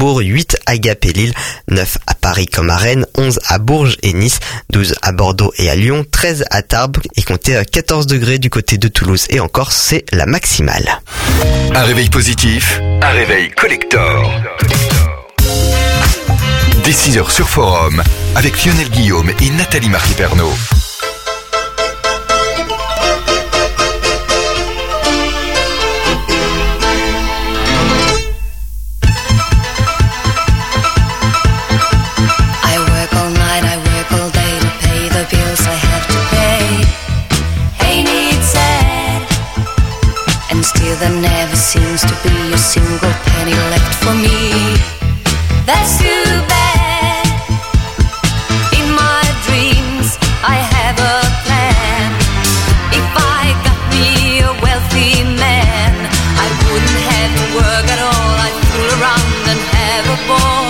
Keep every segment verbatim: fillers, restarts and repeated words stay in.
Strasbourg, huit à Gap et Lille, neuf à Paris comme à Rennes, onze à Bourges et Nice, douze à Bordeaux et à Lyon, treize à Tarbes et comptez quatorze degrés du côté de Toulouse et encore c'est la maximale. Un réveil positif, un réveil collector. Dès six heures sur Forum, avec Lionel Guillaume et Nathalie Marquet-Pernot. There never seems to be a single penny left for me. That's too bad. In my dreams I have a plan. If I got me a wealthy man, I wouldn't have to work at all. I'd fool around and have a ball.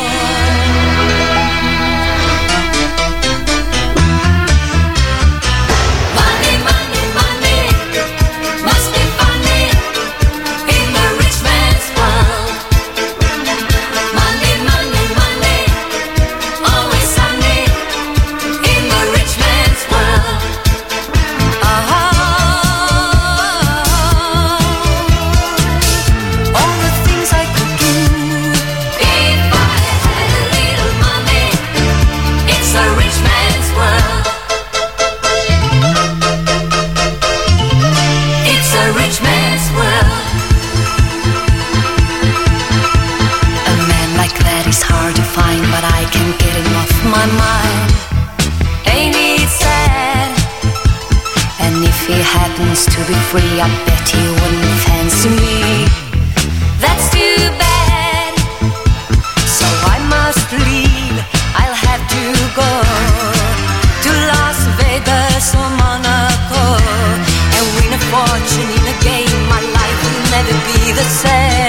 To be free, I bet he wouldn't fancy me. That's too bad. So I must leave. I'll have to go to Las Vegas or Monaco and win a fortune in a game. My life will never be the same.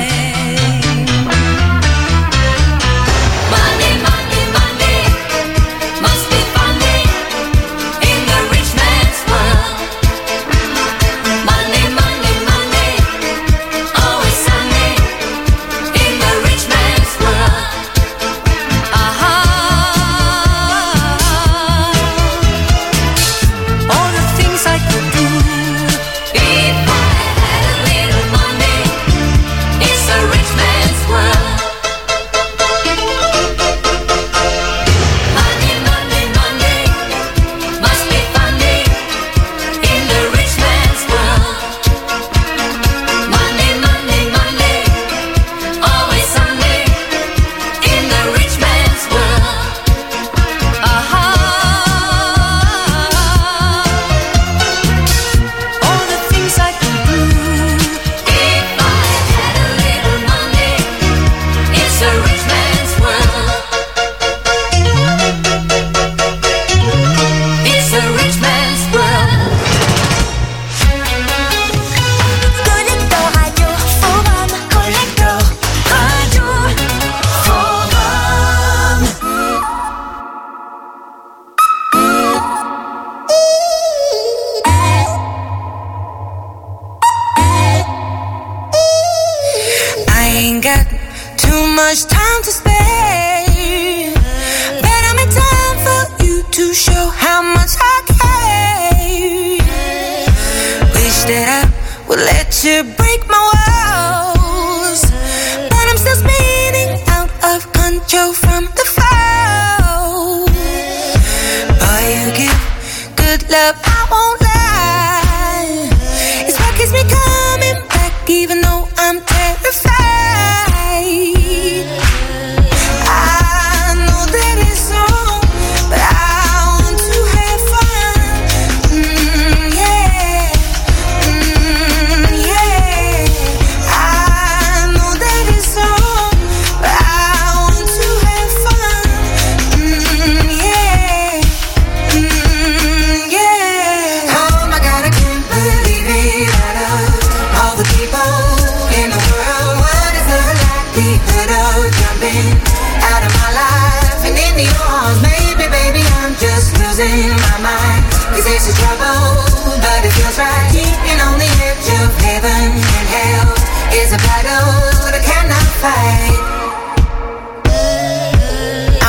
losing my mind. Cause this is trouble, but it feels right. Keeping on the edge of heaven and hell is a battle that I cannot fight.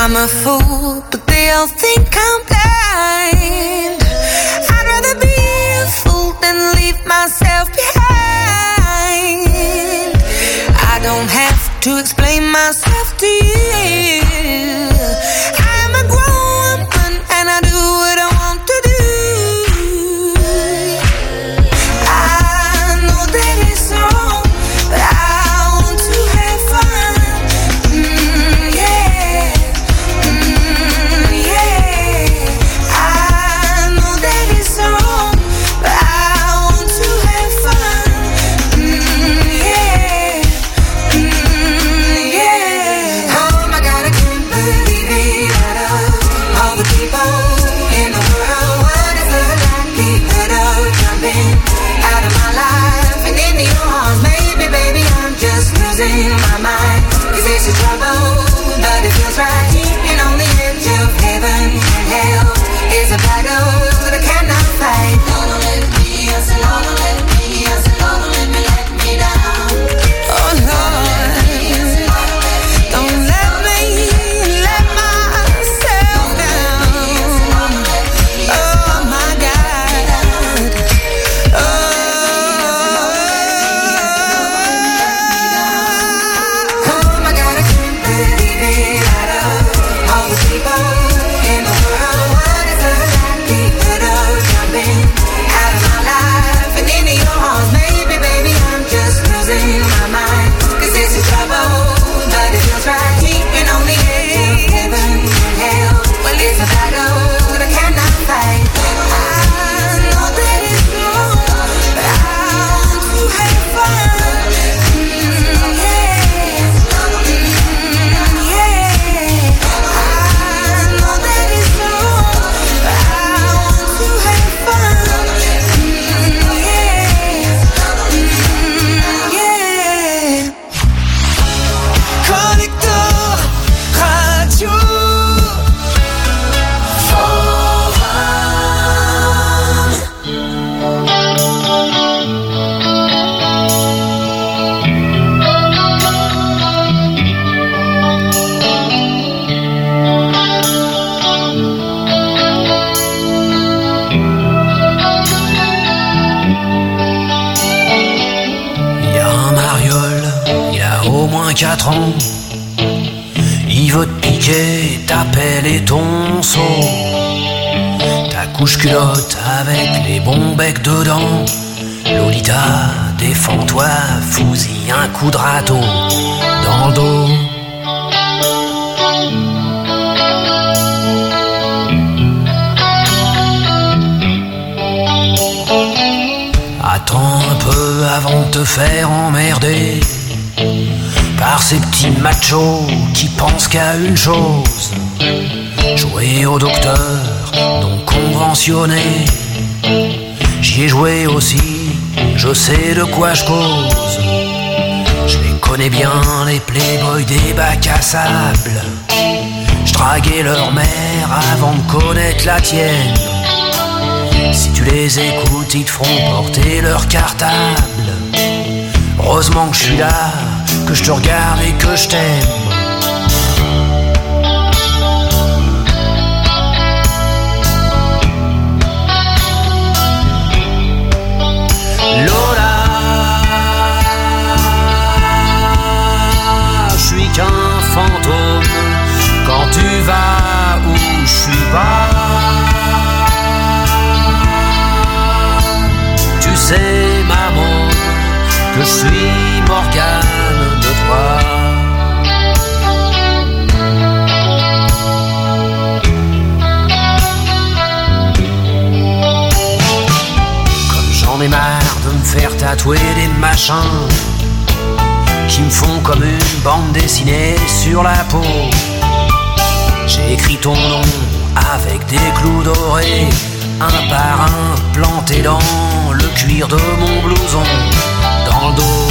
I'm a fool, but they all think I'm blind. I'd rather be a fool than leave myself behind. I don't have to explain myself to you. I'm a grown woman and I do what I want to do. I know that it's wrong, but I want to have fun. Mm, yeah, mm, yeah. I know that it's wrong, but I want to have fun. Mm, yeah, mm, yeah. Oh my God, I can't believe it. Out of all the people in the world, what is the likelihood of jumping out of my life and into your arms? Maybe, baby, I'm just losing my mind. Cause it's a trouble, but it feels right. And on the edge of heaven and hell is a battle that I cannot fight. Lord, don't let me, I said, Lord, don't let me, I said, Lord, don't let me let me down. Oh Lord, don't let me let myself down. Oh my God. Oh, oh my God, I can't believe it. Out of all the people in the world, what is the likelihood of jumping out of my life and into your arms? Maybe, baby, I'm just losing my mind. Cause it's a trouble, but it feels right. Keeping on the edge of heaven and hell. Well, it's a battle that I cannot fight. I know that it's wrong, but I want to have fun. Mm, yeah, mm, yeah. I know that it's wrong, but I want to have fun. Mm, yeah, mm, yeah. Connecteur Radio Il y a un mariole, il a au moins quatre ans. Il veut te piquer ta pelle et ton seau. Ta couche culotte avec les bons becs dedans. Lolita, défends-toi, fous-y un coup de râteau dans le dos. Attends un peu avant de te faire emmerder par ces petits machos qui pensent qu'à une chose: jouer au docteur non conventionné. J'y ai joué aussi, je sais de quoi je cause. Je les connais bien, les playboys des bacs à sable. Je draguais leur mère avant de connaître la tienne. Si tu les écoutes, ils te feront porter leur cartable. Heureusement que je suis là, que je te regarde et que je t'aime. Lola, je suis qu'un fantôme quand tu vas où je suis pas. Tu sais, maman, que je suis Morgane de toi. Comme j'en ai marre de me faire tatouer des machins qui me font comme une bande dessinée sur la peau. J'ai écrit ton nom avec des clous dorés, un par un planté dans le cuir de mon blouson, dans le dos.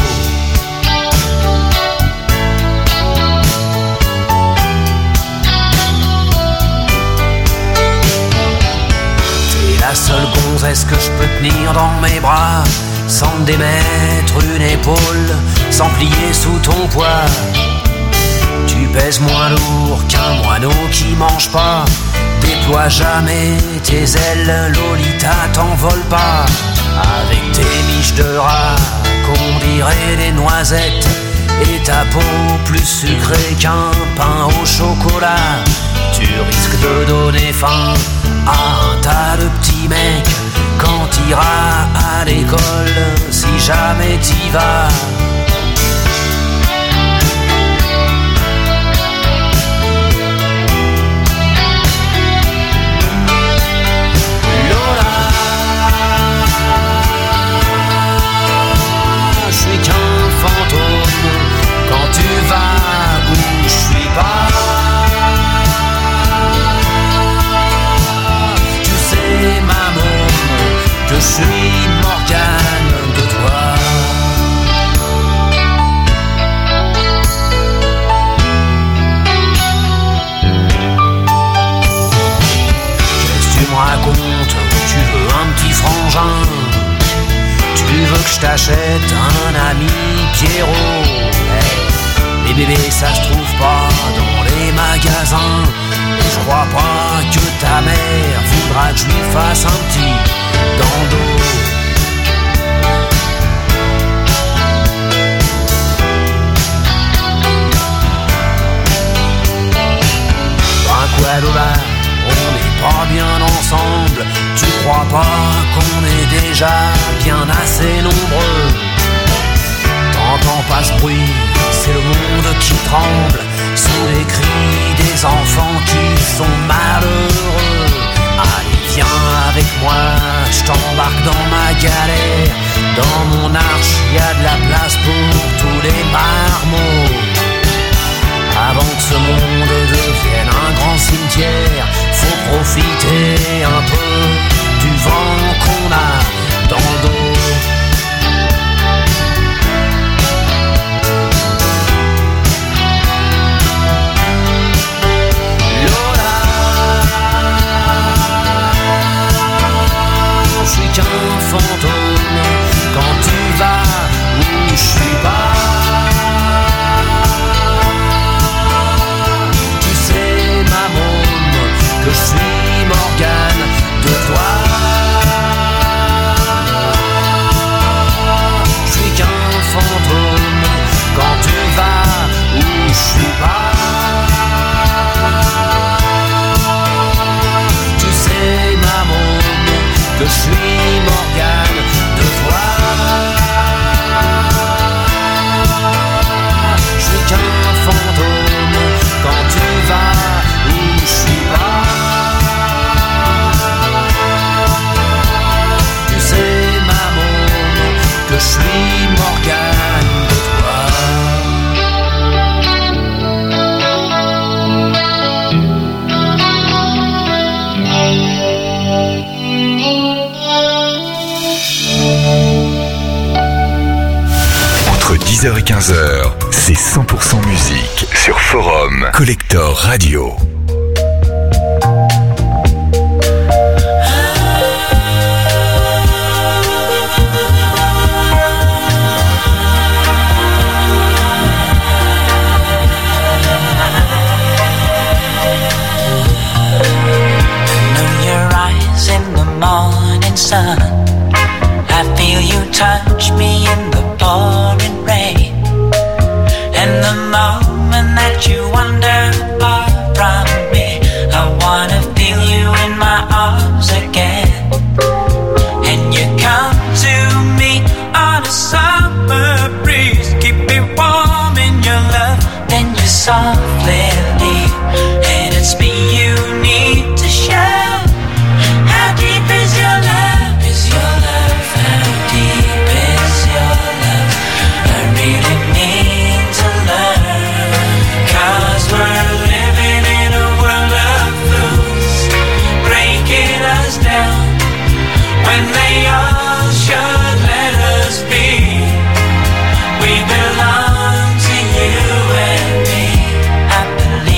T'es la seule gonzesse que je peux tenir dans mes bras, sans te démettre une épaule, sans plier sous ton poids. Tu pèses pèses moins lourd qu'un moineau qui mange pas. Déploie jamais tes ailes, Lolita, t'envole pas. Avec tes miches de rat, qu'on dirait des noisettes, et ta peau plus sucrée qu'un pain au chocolat. Tu risques de donner faim à un tas de petits mecs quand t'iras à l'école, si jamais t'y vas. Quand tu vas où je suis pas, tu sais maman que je suis Morgane de toi. Qu'est-ce que tu me racontes? Tu veux un petit frangin? Tu veux que je t'achète un ami Pierrot? Hey, les bébés ça se trouve pas dans les magasins. Et je crois pas que ta mère voudra que je lui fasse un petit dans le dos. Ben quoi là, on n'est pas bien ensemble. Tu crois pas qu'on est déjà bien assez nombreux? T'entends pas ce bruit, c'est le monde qui tremble sous les cris des enfants qui sont malheureux. Allez viens avec moi, je t'embarque dans ma galère. Dans mon arche, y a de la place pour tous les marmots. Avant que ce monde devienne un grand cimetière, faut profiter un peu du vent qu'on a dans le dos. Lola, je suis qu'un fantôme quand tu vas où je suis pas. Que je suis Morgane de toi. Je suis qu'un fantôme quand tu vas où je suis pas. Tu sais maman que je suis Morgane de toi. Je suis qu'un fantôme quand tu vas où je suis pas. Que je suis Morgane de toi. Entre dix heures et quinze heures, c'est cent pour cent musique sur Forum Collector Radio. Sun. I feel you touch me in the pouring rain, and the moment that you wander far from me, I wanna feel you in my arms again. And you come to me on a summer breeze, keep me warm in your love, then you softly leave, and it's me you need to show. How deep is your love? Is your love? How deep is your love? I really need to learn, 'cause we're living in a world of fools, breaking us down when they all should let us be. We belong to you and me. I believe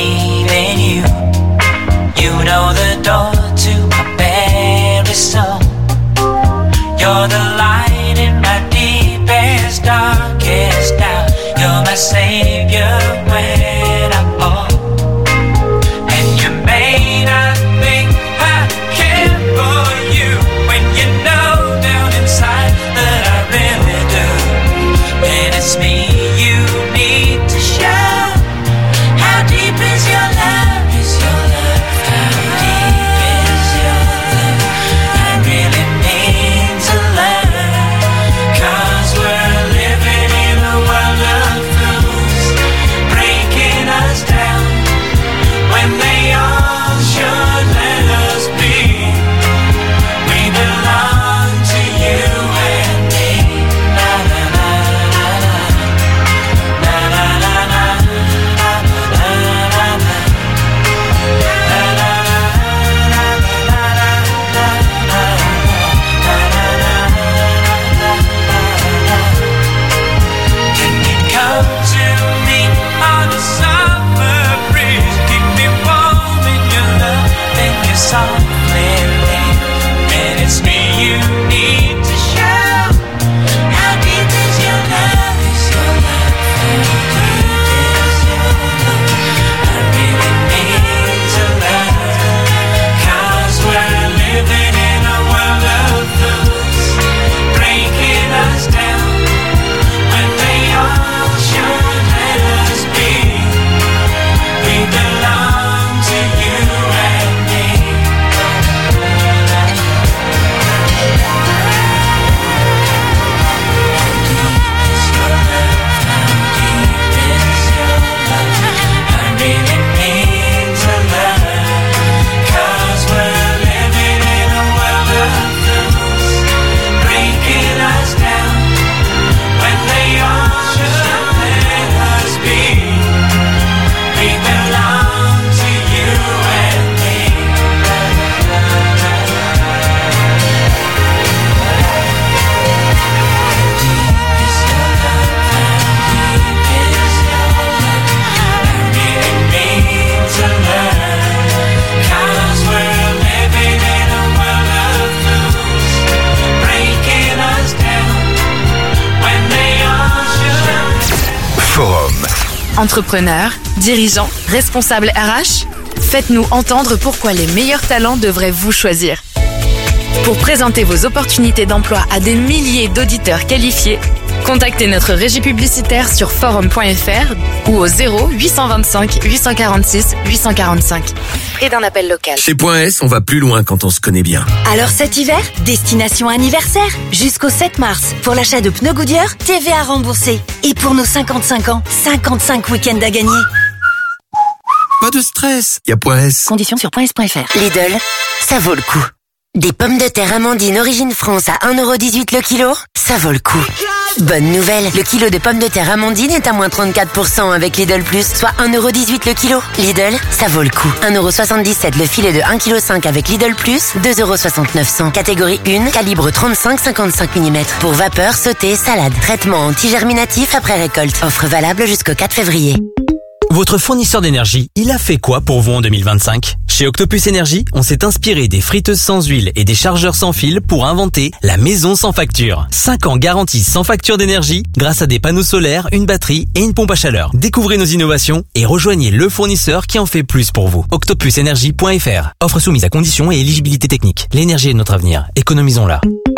Entrepreneurs, dirigeants, responsables R H, faites-nous entendre pourquoi les meilleurs talents devraient vous choisir. Pour présenter vos opportunités d'emploi à des milliers d'auditeurs qualifiés, contactez notre régie publicitaire sur forum point f r ou au zéro huit cent vingt-cinq huit cent quarante-six huit cent quarante-cinq. Prix d'un appel local. Chez Point S, on va plus loin quand on se connaît bien. Alors cet hiver, destination anniversaire. Jusqu'au sept mars, pour l'achat de pneus Goodyear, T V A remboursé. Et pour nos cinquante-cinq ans, cinquante-cinq week-ends à gagner. Pas de stress, y a Point S. Conditions sur point s point f r. Lidl, ça vaut le coup. Des pommes de terre Amandine Origine France à un euro dix-huit le kilo, ça vaut le coup. Bonne nouvelle, le kilo de pommes de terre Amandine est à moins trente-quatre pour cent avec Lidl Plus, soit un euro dix-huit le kilo. Lidl, ça vaut le coup. un euro soixante-dix-sept le filet de un virgule cinq kilos avec Lidl Plus, deux euros soixante-neuf cents. Catégorie un, calibre trente-cinq à cinquante-cinq millimètres. Pour vapeur, sauté, salade. Traitement anti-germinatif après récolte. Offre valable jusqu'au quatre février. Votre fournisseur d'énergie, il a fait quoi pour vous en deux mille vingt-cinq ? Chez Octopus Énergie, on s'est inspiré des friteuses sans huile et des chargeurs sans fil pour inventer la maison sans facture. cinq ans garantie sans facture d'énergie grâce à des panneaux solaires, une batterie et une pompe à chaleur. Découvrez nos innovations et rejoignez le fournisseur qui en fait plus pour vous. octopus énergie point f r. Offre soumise à conditions et éligibilité technique. L'énergie est notre avenir. Économisons-la.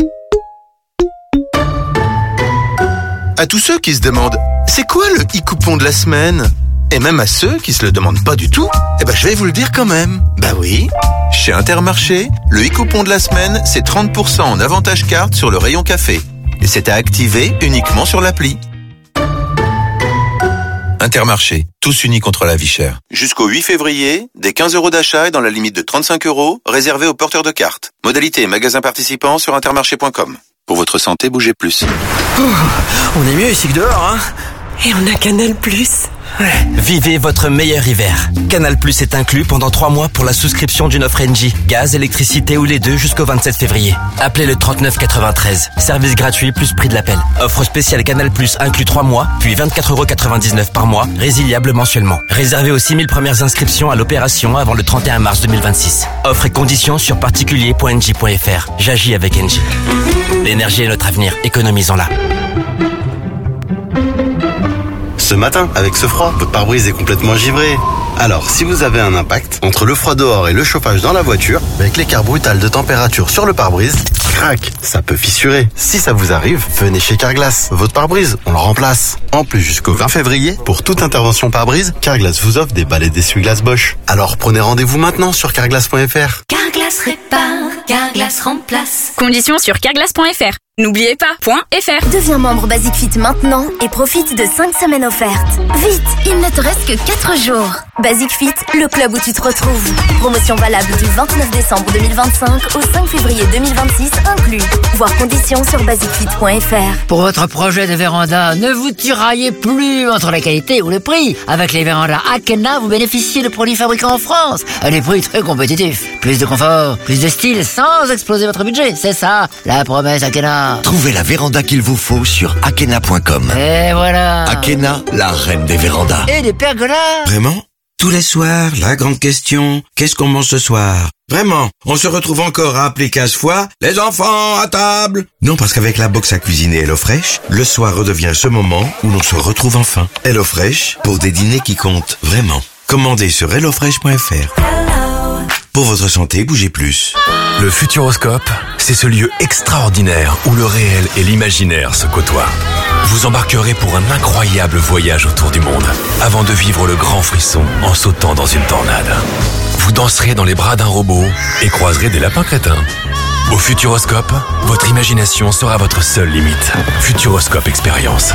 À tous ceux qui se demandent, c'est quoi le e-coupon de la semaine ? Et même à ceux qui se le demandent pas du tout, eh ben je vais vous le dire quand même. Bah oui, chez Intermarché, le e-coupon de la semaine, c'est trente pour cent en avantage carte sur le rayon café. Et c'est à activer uniquement sur l'appli. Intermarché, tous unis contre la vie chère. Jusqu'au huit février, des quinze euros d'achat et dans la limite de trente-cinq euros, réservés aux porteurs de cartes. Modalité et magasins participants sur intermarché point com. Pour votre santé, bougez plus. Oh, on est mieux ici que dehors, hein. Et on a Canal Plus. Ouais. Vivez votre meilleur hiver. Canal Plus est inclus pendant trois mois pour la souscription d'une offre Engie. Gaz, électricité ou les deux jusqu'au vingt-sept février. Appelez le trente-neuf quatre-vingt-treize. Service gratuit plus prix de l'appel. Offre spéciale Canal Plus inclus trois mois, puis vingt-quatre euros quatre-vingt-dix-neuf par mois, résiliable mensuellement. Réservé aux six mille premières inscriptions à l'opération avant le trente et un mars deux mille vingt-six. Offre et conditions sur particulier point engie point f r. J'agis avec Engie. L'énergie est notre avenir. Économisons-la. Ce matin, avec ce froid, votre pare-brise est complètement givré. Alors, si vous avez un impact entre le froid dehors et le chauffage dans la voiture, avec l'écart brutal de température sur le pare-brise, crac, ça peut fissurer. Si ça vous arrive, venez chez Carglass. Votre pare-brise, on le remplace. En plus, jusqu'au vingt février, pour toute intervention pare-brise, Carglass vous offre des balais d'essuie-glace Bosch. Alors, prenez rendez-vous maintenant sur carglass point f r. Carglass répare, Carglass remplace. Conditions sur carglass point f r. N'oubliez pas, .fr. Deviens membre Basic Fit maintenant et profite de cinq semaines offertes. Vite, il ne te reste que quatre jours. Basic Fit, le club où tu te retrouves. Promotion valable du vingt-neuf décembre deux mille vingt-cinq au cinq février deux mille vingt-six inclus. Voir conditions sur basic fit point f r. Pour votre projet de véranda, ne vous tiraillez plus entre la qualité ou le prix. Avec les vérandas Akena, vous bénéficiez de produits fabriqués en France à des prix très compétitifs. Plus de confort, plus de style sans exploser votre budget. C'est ça, la promesse Akena. Trouvez la véranda qu'il vous faut sur akena point com. Et voilà. Akena, la reine des vérandas. Et des pergolas. Vraiment ? Tous les soirs, la grande question, qu'est-ce qu'on mange ce soir ? Vraiment, on se retrouve encore à appeler quinze fois « Les enfants, à table !» Non, parce qu'avec la box à cuisiner HelloFresh, le soir redevient ce moment où l'on se retrouve enfin. HelloFresh, pour des dîners qui comptent vraiment. Commandez sur hello fresh point f r. Pour votre santé, bougez plus. Le Futuroscope, c'est ce lieu extraordinaire où le réel et l'imaginaire se côtoient. Vous embarquerez pour un incroyable voyage autour du monde, avant de vivre le grand frisson en sautant dans une tornade. Vous danserez dans les bras d'un robot et croiserez des lapins crétins. Au Futuroscope, votre imagination sera votre seule limite. Futuroscope Expérience.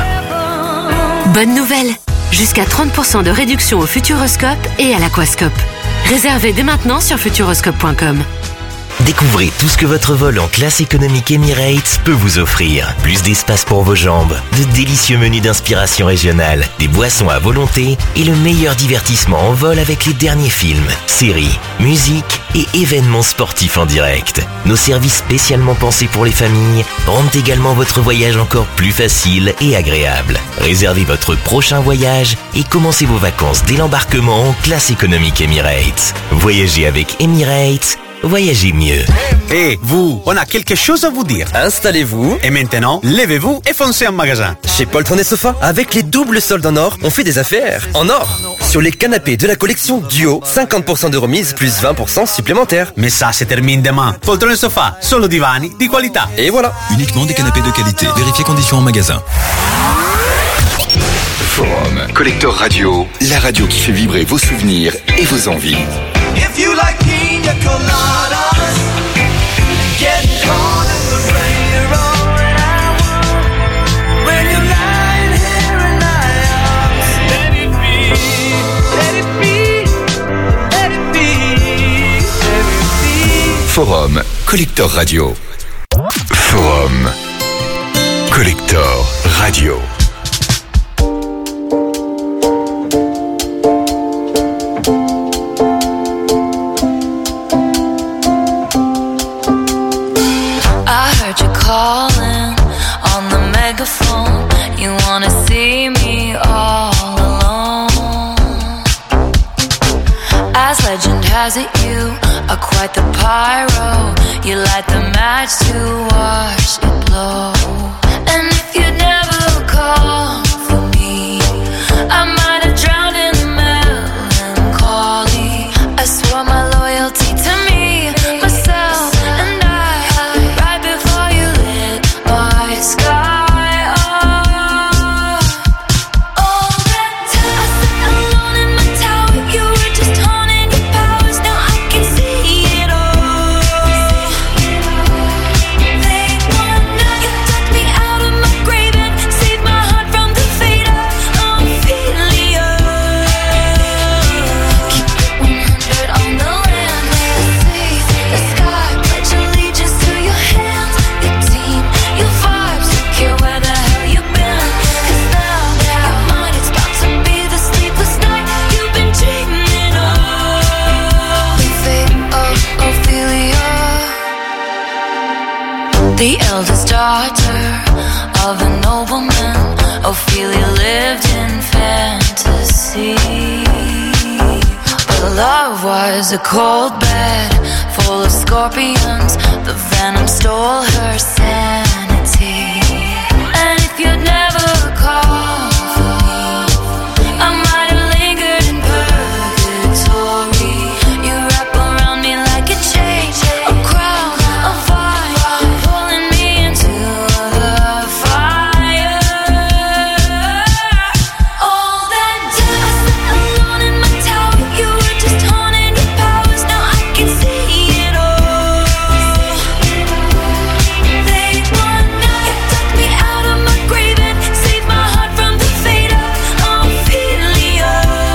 Bonne nouvelle! Jusqu'à trente pour cent de réduction au Futuroscope et à l'Aquascope. Réservez dès maintenant sur futuroscope point com. Découvrez tout ce que votre vol en classe économique Emirates peut vous offrir. Plus d'espace pour vos jambes, de délicieux menus d'inspiration régionale, des boissons à volonté et le meilleur divertissement en vol avec les derniers films, séries, musique et événements sportifs en direct. Nos services spécialement pensés pour les familles rendent également votre voyage encore plus facile et agréable. Réservez votre prochain voyage et commencez vos vacances dès l'embarquement en classe économique Emirates. Voyagez avec Emirates, voyagez mieux. Et vous, on a quelque chose à vous dire. Installez-vous. Et maintenant, levez-vous et foncez en magasin. Chez Poltron et Sofa, avec les doubles soldes en or, on fait des affaires en or. Sur les canapés de la collection Duo, cinquante pour cent de remise plus vingt pour cent supplémentaires. Mais ça se termine demain. Poltron et Sofa, solo divani di qualità. Et voilà. Uniquement des canapés de qualité. Vérifiez conditions en magasin. Forum, Collector Radio, la radio qui fait vibrer vos souvenirs et vos envies. If you like pina coladas, get caught in the rain, you're all that I want. When you're lying here in my arms, let it be, let it be, let it be, let it be. Forum, Collector Radio. Forum, Collector Radio. Calling on the megaphone, you wanna see me all alone. As legend has it, you are quite the pyro. You light the match to watch it blow. And if you'd never call for me, I might have drowned in the melancholy. I swore my loyalty to me, myself, and I. Sky, oh, all that time I sat alone in my tower. You were just honing your powers. Now I can see it all. They wanna, you dug me out of my grave and saved my heart from the fate of Ophelia. Keep it one hundred on the land, let's see the sky. Pledge allegiance to your hands, your team, your vibe. Where the hell you been? 'Cause now your mind is about to be the sleepless night you've been dreaming of. The fate of Ophelia, the eldest daughter of a nobleman. Ophelia lived in fantasy, but love was a cold bed full of scorpions. The venom stole her sanity. And if you'd never called for me, I might have lingered in purgatory. You wrap around me like a chain, a crown, a vine, pulling me into the fire. All that time I sat alone in my tower. You were just honing your powers. Now I can see it all. They wanna, you dug me out of my grave and saved my heart from the fate of Ophelia.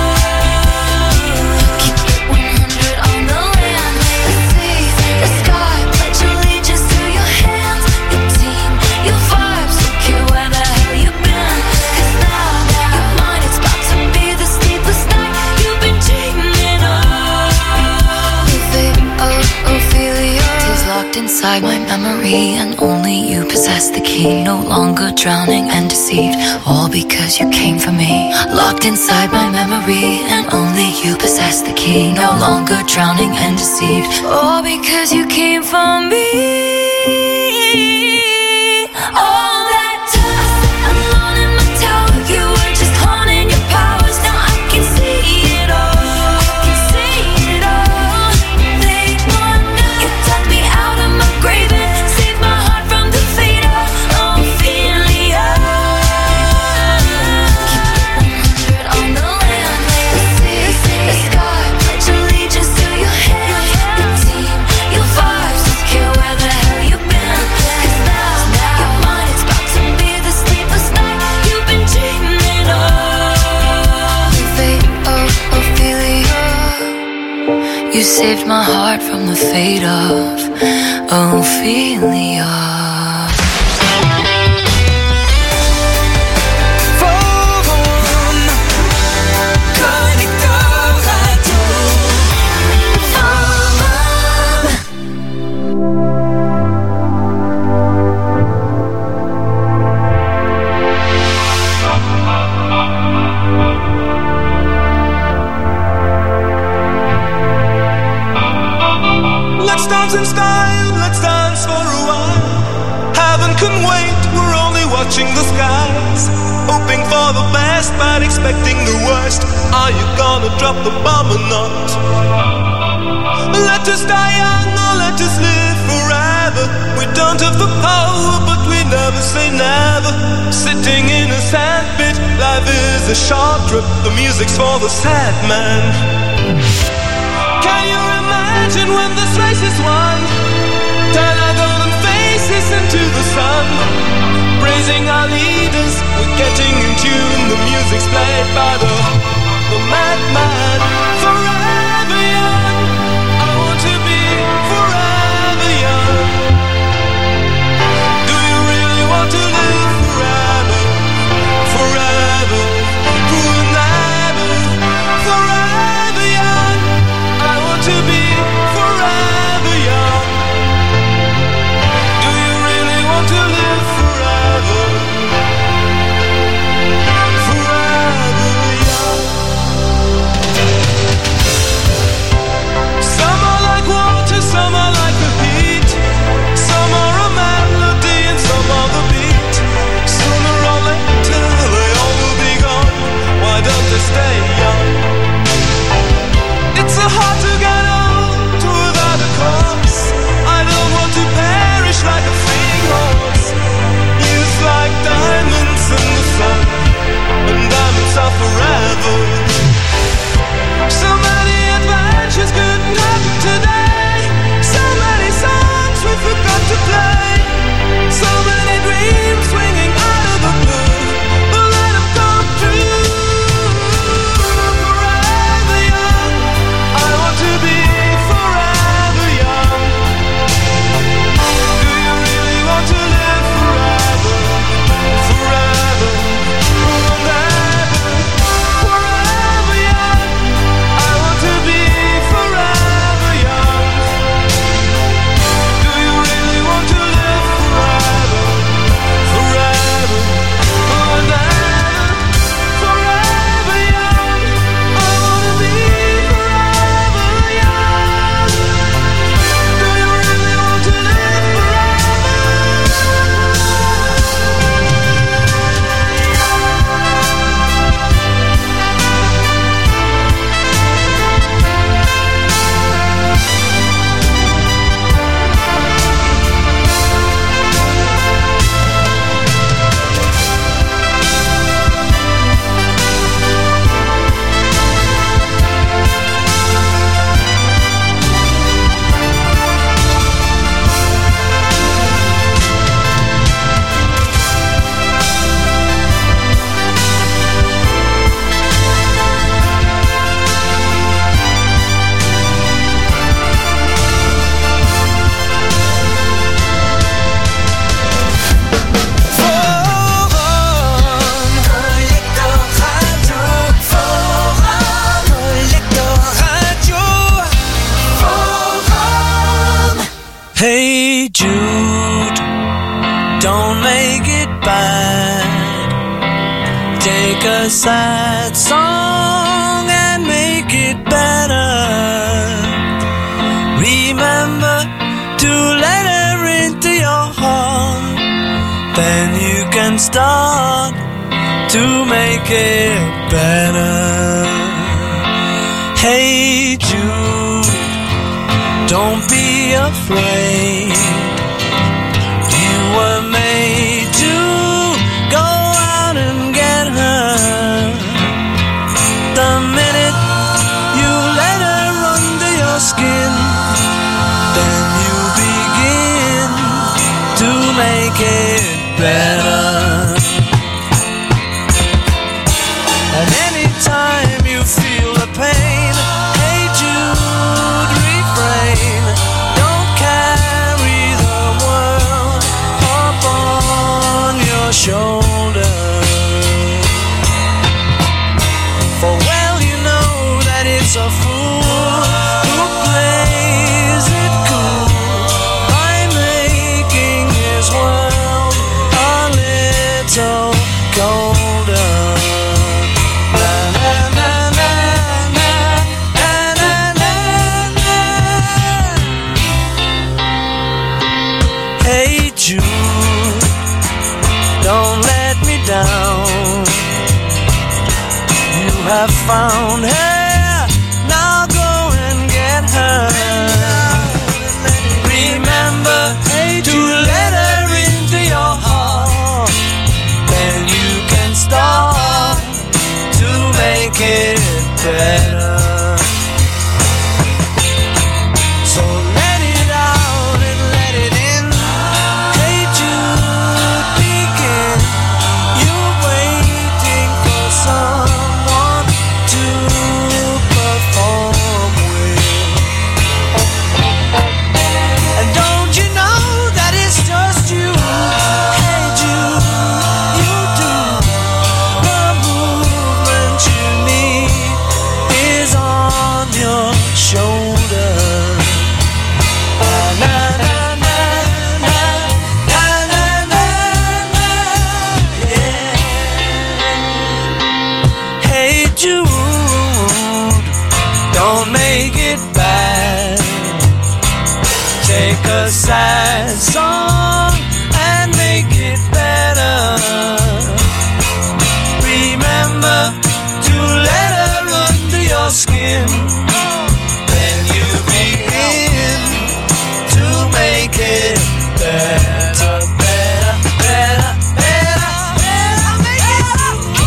Keep it one hundred on the land, let's see the sky. Pledge allegiance to your hands, your team, your vibes. Don't care where the hell you've been. 'Cause now your mind is about to be the sleepless night you've been dreaming of. The fate of Ophelia is locked inside my memory, and only you possess the key. No longer drowning and deceived, all because you came for me. Locked inside my memory, and only you possess the key. No longer drowning and deceived, all because you came for me. All that time I sat alone in my tower. You were just honing your powers. Now I can see it all. I can see it all. They wanna, you dug me out of my grave and saved my heart from the fate of Ophelia. Keep it one hundred on the land, let's see the sky. Pledge allegiance to your hands, your team, your vibes. Don't care where the hell you've been. 'Cause now your mind is about to be the sleepless night you've been dreaming of. The fate of Ophelia, you saved my heart from the fate of Ophelia. Forum, Collector Radio. Let's watching the skies, hoping for the best but expecting the worst. Are you gonna drop the bomb or not? Let us die young or let us live forever. We don't have the power but we never say never. Sitting in a sandpit, life is a short trip. The music's for the sad man. Can you imagine when this race is won? Turn our golden faces into the sun, praising our leaders, we're getting in tune. The music's played by the, the madman. Forever young, I want to be forever young. Do you really want to live forever? Forever, forever, forever young. I want to be forever young. Do you really want to live forever? Forever young. Some are like water, some are like the heat. Some are a melody and some are the beat. Sooner or later they all will be gone. Why don't they stay young? It's so hard to get old without a cause. I don't want to perish like a fleeing horse. Youth like diamonds in the sun, and diamonds are forever. So many adventures couldn't happen today. So many songs we forgot to play. So many dreams swinging out of the blue. But let them come true. Forever young, I want to be forever young. Do you really want to live forever? Forever, forever, forever young. I want to be forever young. Do you really want to live forever? Forever, forever, forever young. I want to be forever young. Do you really want to live Hey Jude, don't make it bad. Take a sad song and make it better. Remember to let her into your heart. Then you can start to make it better. Hey Jude, don't be afraid. You were made to go out and get her. The minute you let her under your skin, then you begin to make it better. And anytime you feel the pain, hey Jude, refrain. Don't carry the world upon your shoulder. For well you know that it's a fool who plays it cool by making his world a little colder. Hey Jude, don't let a sad song and make it better. Remember to let her under your skin. Then you begin to make it better, better, better, better, better, make it better.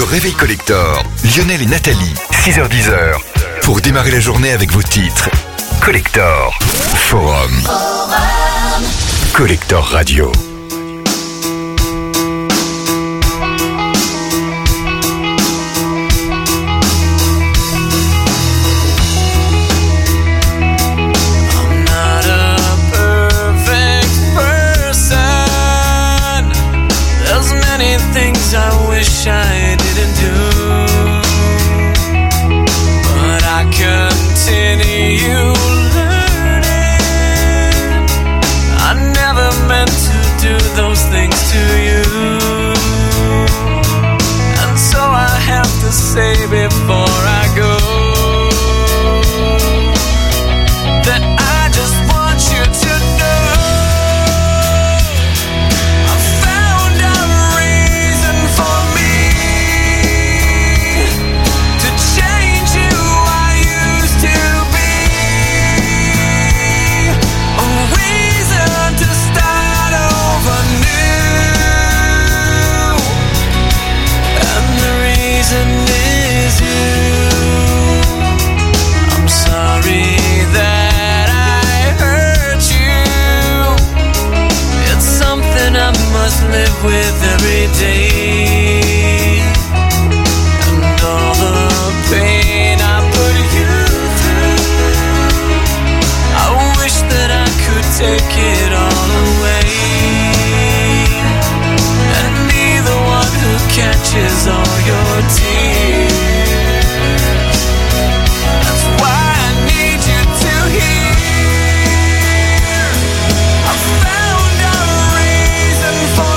Réveil Collector. Lionel et Nathalie, six heures dix. Pour démarrer la journée avec vos titres. Collector. Forum. Collector Radio. Things I wish I didn't do, but I continue learning. I never meant to do those things to you, and so I have to say before I go that I just want you to know live with every day, and all the pain I put you through, I wish that I could take it all away and be the one who catches all your tears. That's why I need you to hear I found a reason for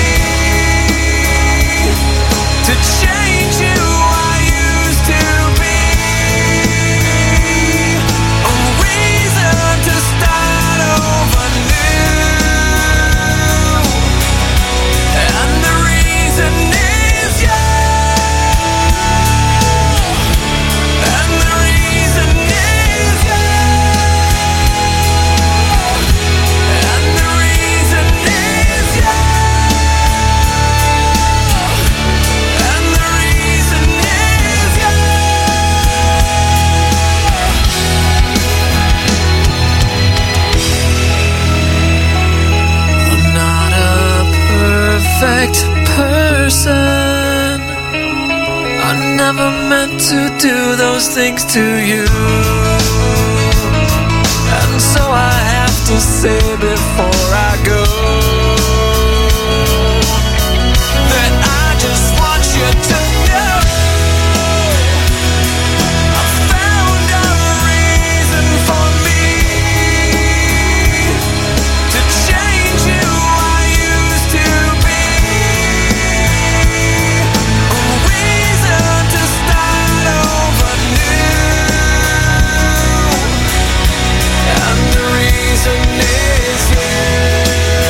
to change you I used to be, a reason to start over new, and the reason is you, and the reason is you, and the reason is you. Perfect person, I never meant to do those things to you, and so I have to say before I go that I just want you to know I found a reason for me to change you I used to be. And the reason is you.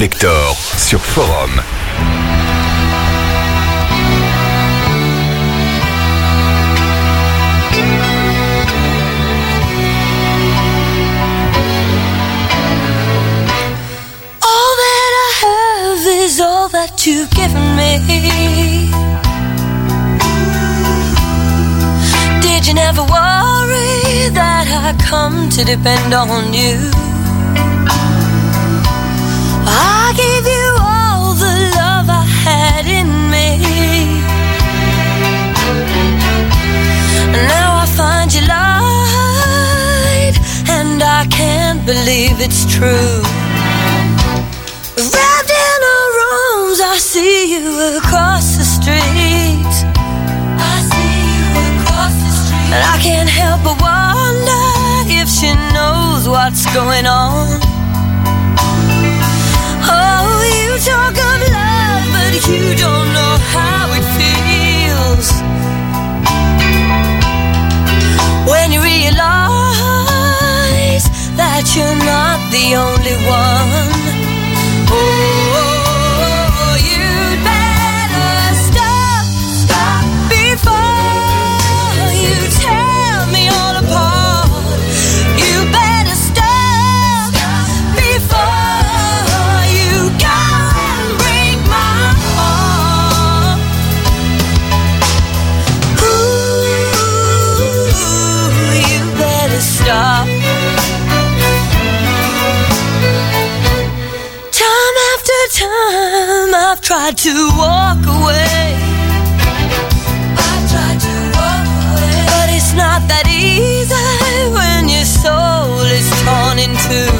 Collector sur Forum. All that I have is all that you've given me. Did you never worry that I come to depend on you? I gave you all the love I had in me. Now I find you lied, and I can't believe it's true. Wrapped in her arms, I see you across the street. I see you across the street, and I can't help but wonder if she knows what's going on. Oh, you talk of love, but you don't know how it feels when you realize that you're not the only one. Oh, you'd better stop, stop before you tear me all apart. You better stop, stop before you go and break my heart. Ooh, you better stop. Time after time I've tried to walk away. I've tried to walk away, but it's not that easy when your soul is torn in two.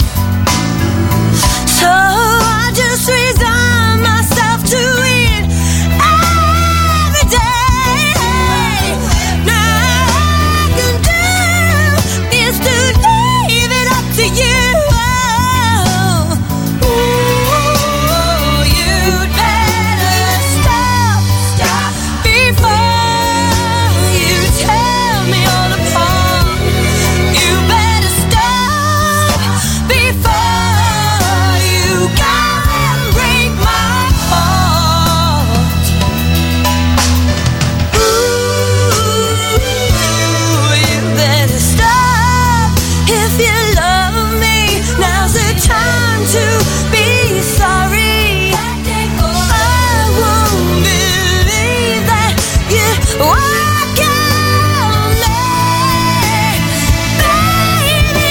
So I just resign myself to it every day. Now all I can do is to leave it up to you. Oh, you'd better stop, stop before you tear me all apart. You better stop before you go and break my heart. Ooh, you better stop if you love me. Now's the time to be sorry. I won't believe that you walk on me, baby.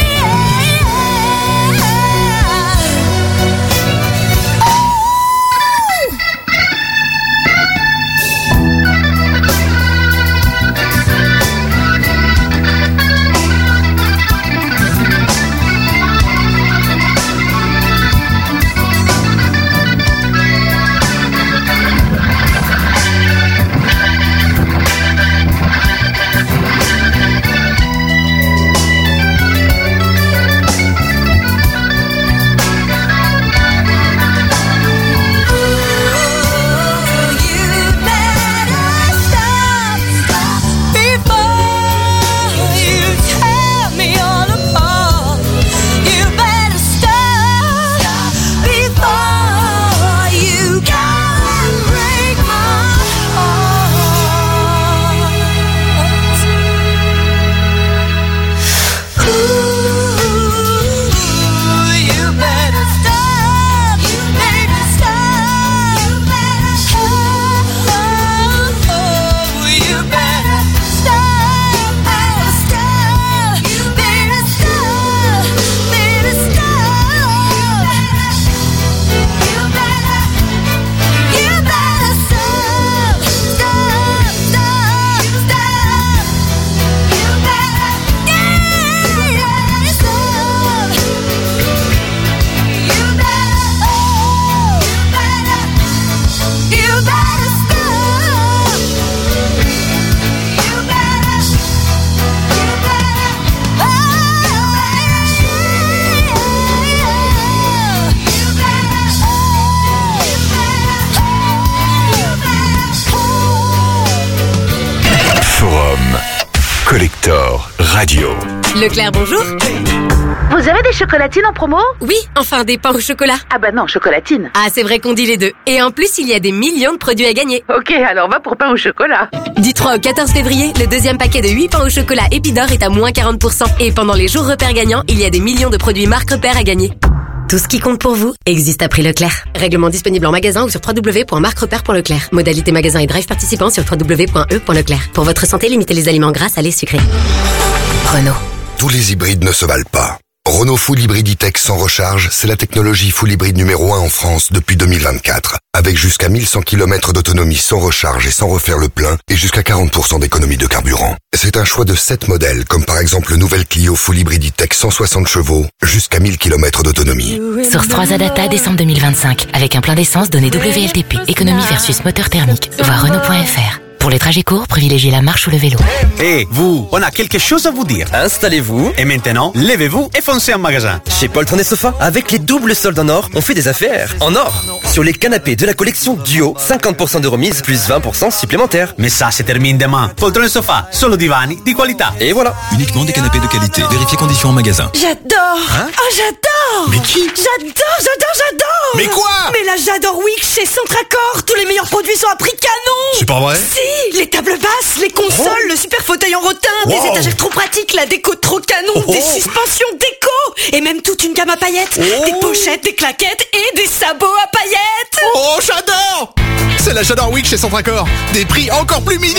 Collector Radio. Leclerc, bonjour. Vous avez des chocolatines en promo? Oui, enfin des pains au chocolat. Ah bah non, chocolatine. Ah, c'est vrai qu'on dit les deux. Et en plus, il y a des millions de produits à gagner. Ok, alors va pour pain au chocolat. Du trois au quatorze février, le deuxième paquet de huit pains au chocolat Épidore est à moins quarante pour cent. Et pendant les jours repères gagnants, il y a des millions de produits marque repères à gagner. Tout ce qui compte pour vous existe à prix Leclerc. Règlement disponible en magasin ou sur w w w point marque repère point leclerc. Modalité magasin et drive participant sur w w w point e point leclerc. Pour votre santé, limitez les aliments gras, salés, sucrés. Renault. Tous les hybrides ne se valent pas. Renault Full Hybrid E-Tech sans recharge, c'est la technologie full hybride numéro un en France depuis deux mille vingt-quatre. Avec jusqu'à mille cent kilomètres d'autonomie sans recharge et sans refaire le plein et jusqu'à quarante pour cent d'économie de carburant. C'est un choix de sept modèles, comme par exemple le nouvel Clio Full Hybrid E-Tech cent soixante chevaux, jusqu'à mille kilomètres d'autonomie. Source trois A Data décembre deux mille vingt-cinq. Avec un plein d'essence donné W L T P. Économie versus moteur thermique. Voir Renault point F R. Pour les trajets courts, privilégiez la marche ou le vélo. Hé, hey, vous, on a quelque chose à vous dire. Installez-vous. Et maintenant, levez-vous et foncez en magasin. Chez Poltron et Sofa, avec les doubles soldes en or, on fait des affaires. En or. Sur les canapés de la collection Duo, cinquante pour cent de remise plus vingt pour cent supplémentaires. Mais ça, se termine demain. Poltron et Sofa, solo divani di qualità. Et voilà. Uniquement des canapés de qualité. Vérifiez conditions en magasin. J'adore. Hein? Oh, j'adore. Mais qui? J'adore, j'adore, j'adore. Mais quoi? Mais là, j'adore Week chez Centracor. Tous les meilleurs produits sont à prix canon. C'est pas vrai? Si, les tables basses, les consoles, oh. le super fauteuil en rotin, wow. des étagères trop pratiques, la déco trop canon, oh. des suspensions déco, et même toute une gamme à paillettes, oh. des pochettes, des claquettes et des sabots à paillettes. Oh, j'adore! C'est la J'adore Week chez Centracor. Des prix encore plus mini.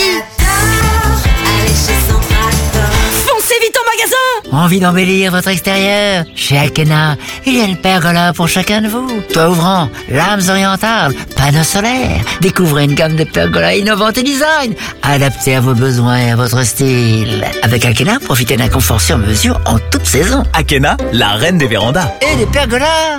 Allez chez Centracor. Foncez vite en magasin. Envie d'embellir votre extérieur? Chez Akena, il y a une pergola pour chacun de vous. Toit ouvrant, lames orientales, panneaux solaires. Découvrez une gamme de pergolas innovantes et design, adaptées à vos besoins et à votre style. Avec Akena, profitez d'un confort sur mesure en toute saison. Akena, la reine des vérandas. Et des pergolas.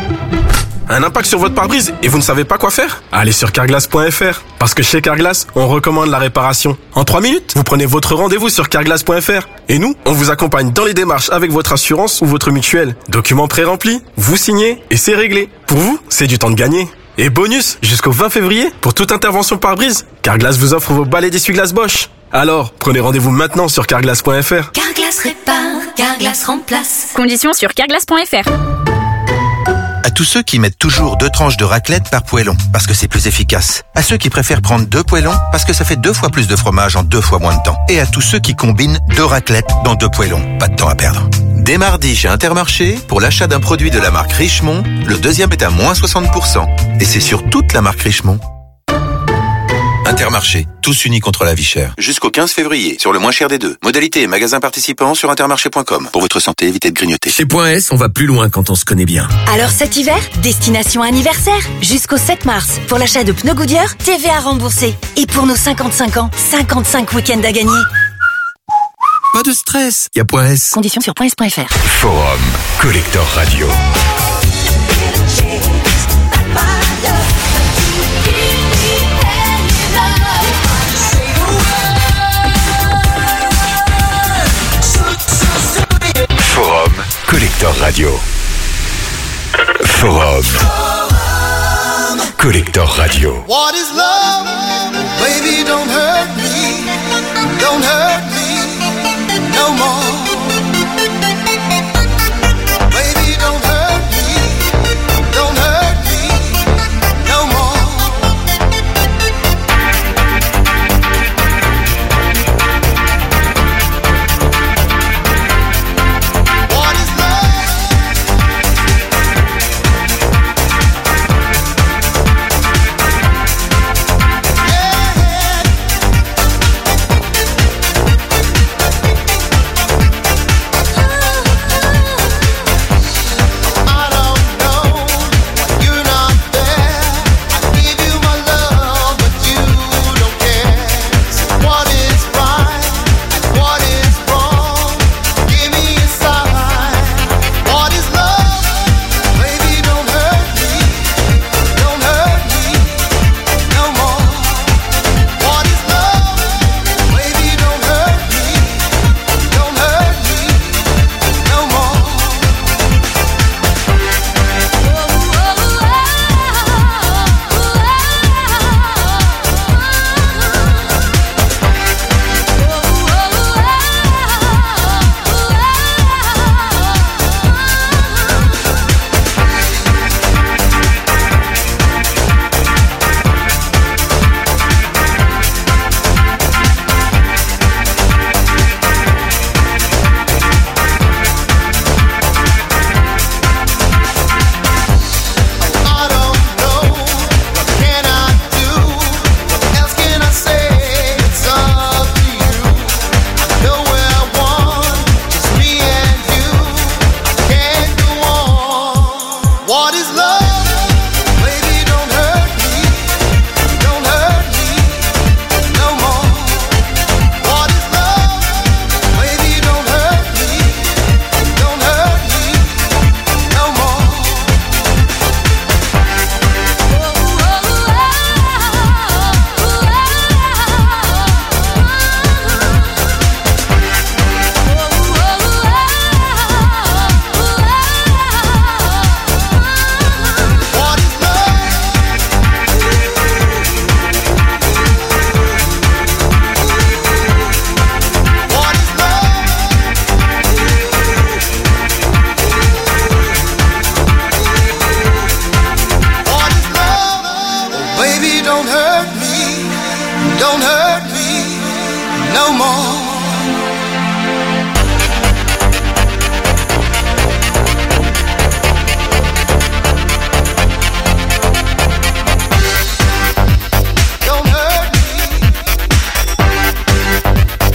Un impact sur votre pare-brise et vous ne savez pas quoi faire? Allez sur carglass point f r. Parce que chez Carglass, on recommande la réparation. En trois minutes, vous prenez votre rendez-vous sur carglass point f r. Et nous, on vous accompagne dans les démarches avec votre assurance ou votre mutuelle. Documents pré-remplis, vous signez et c'est réglé. Pour vous, c'est du temps de gagner. Et bonus, jusqu'au vingt février, pour toute intervention pare-brise, Carglass vous offre vos balais d'essuie-glace Bosch. Alors, prenez rendez-vous maintenant sur carglass point f r. Carglass répare, Carglass remplace. Conditions sur carglass point f r. À tous ceux qui mettent toujours deux tranches de raclette par poêlon, parce que c'est plus efficace. À ceux qui préfèrent prendre deux poêlons, parce que ça fait deux fois plus de fromage en deux fois moins de temps. Et à tous ceux qui combinent deux raclettes dans deux poêlons. Pas de temps à perdre. Dès mardi chez Intermarché, pour l'achat d'un produit de la marque Richemont, le deuxième est à moins soixante pour cent. Et c'est sur toute la marque Richemont. Intermarché, tous unis contre la vie chère. Jusqu'au quinze février, sur le moins cher des deux. Modalité et magasin participant sur intermarché point com. Pour votre santé, évitez de grignoter. Chez Point S, on va plus loin quand on se connaît bien. Alors cet hiver, destination anniversaire. Jusqu'au sept mars, pour l'achat de pneus Goodyear, T V A remboursé. Et pour nos cinquante-cinq ans, cinquante-cinq week-ends à gagner. Pas de stress, y a Point S. Conditions sur point s point f r. Forum Collector Radio. Forum Collector Radio. Forum Collector Radio. What is love? Baby, don't hurt me. Don't hurt me no more. Baby, don't hurt me. Don't hurt me no more. What is love? no more.